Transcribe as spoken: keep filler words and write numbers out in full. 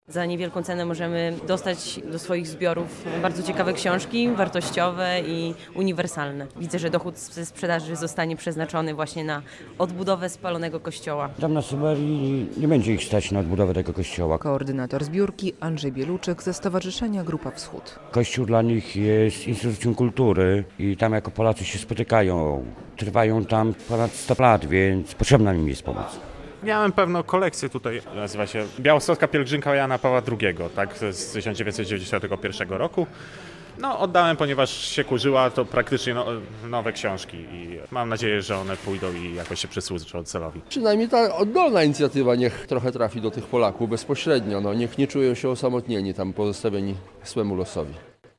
Za niewielką cenę możemy dostać do swoich zbiorów bardzo ciekawe książki, wartościowe i uniwersalne. Widzę, że dochód ze sprzedaży zostanie przeznaczony właśnie na odbudowę spalonego kościoła. Tam na Syberii nie będzie ich stać na odbudowę tego kościoła. Koordynator zbiórki Andrzej Bieluczek ze Stowarzyszenia Grupa Wschód. Kościół dla nich jest instytucją kultury i tam jako Polacy się spotykają. Trwają tam ponad sto lat, więc potrzebna im jest pomoc. Miałem pewną kolekcję tutaj, nazywa się Białostocka pielgrzymka Jana Pawła drugiego, tak, z tysiąc dziewięćset dziewięćdziesiątego pierwszego roku. No, oddałem, ponieważ się kurzyła, to praktycznie no, nowe książki i mam nadzieję, że one pójdą i jakoś się przysłużą celowi. Przynajmniej ta oddolna inicjatywa niech trochę trafi do tych Polaków bezpośrednio, no, niech nie czują się osamotnieni, tam pozostawieni swemu losowi.